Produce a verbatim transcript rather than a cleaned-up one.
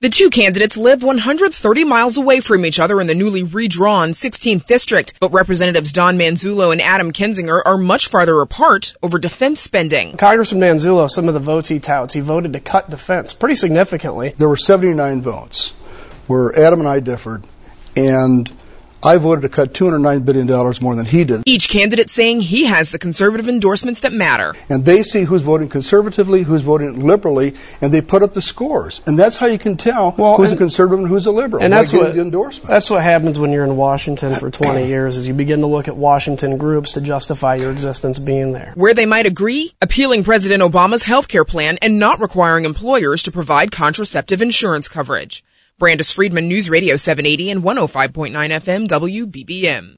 The two candidates live one hundred thirty miles away from each other in the newly redrawn sixteenth District, but Representatives Don Manzullo and Adam Kinzinger are much farther apart over defense spending. Congressman Manzullo, some of the votes he touts, he voted to cut defense pretty significantly. There were seventy-nine votes where Adam and I differed, and I voted to cut two hundred nine billion dollars more than he did. Each candidate saying he has the conservative endorsements that matter. And they see who's voting conservatively, who's voting liberally, and they put up the scores. And that's how you can tell well, who's and, a conservative and who's a liberal. And that's what, the endorsements. that's what happens when you're in Washington for twenty years, is you begin to look at Washington groups to justify your existence being there. Where they might agree, appealing President Obama's health care plan and not requiring employers to provide contraceptive insurance coverage. Brandis Friedman, News Radio seven eighty and one oh five point nine F M W B B M.